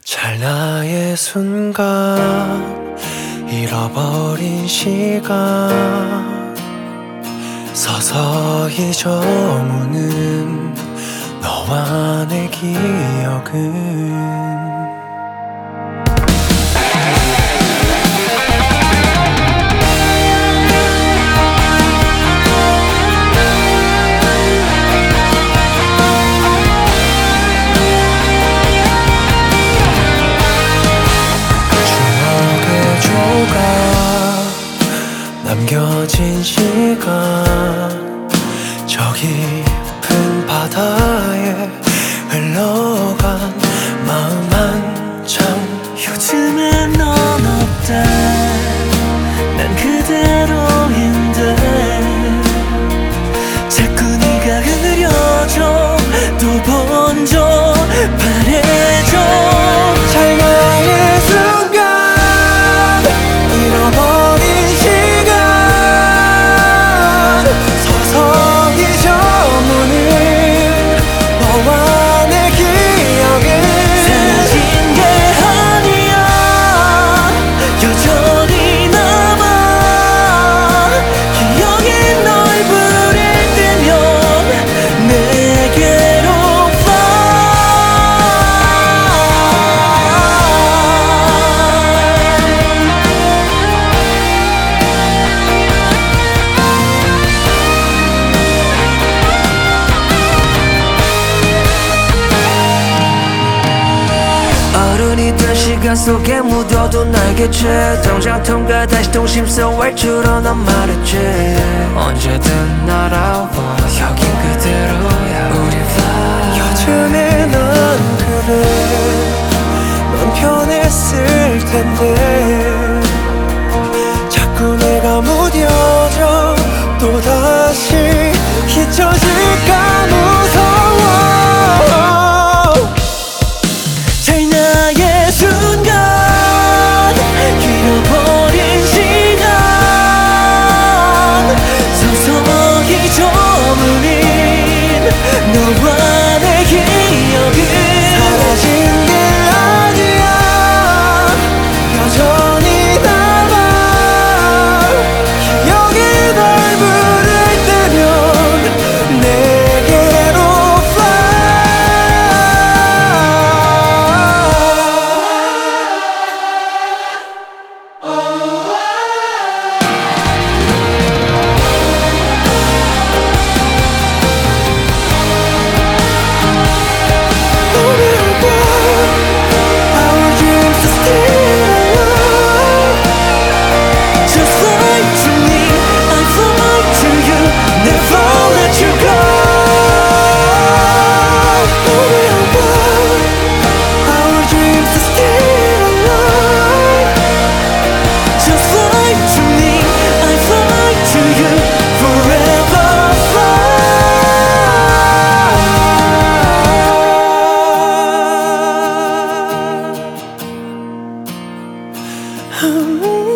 찰나의 순간 잃어버린 시간 서서히 저무는 너와 내 기억은 남겨진 시간 저 깊은 바다에 흘러간 마음 한참 요즘엔 넌 없다 난 그대로인데 자꾸 네가 흐려져 또 번져 바래져 찰나의 순간 잃어버린 시간 속에 묻어둔 날개체 동장통과 다시 동심서 외출어 넌 말했지 언제든 날아와 여긴 그대로야 우린 fly 요즘에 난 그래 넌 편했을 텐데 자꾸 내가 무뎌져 또다시 잊혀질까 무서워 잃어버린 시간 서서히 저물린 너와 내 기억은 사라진 게 아니야 여전히 남아 기억이 널 부를 때면 내게로 I'm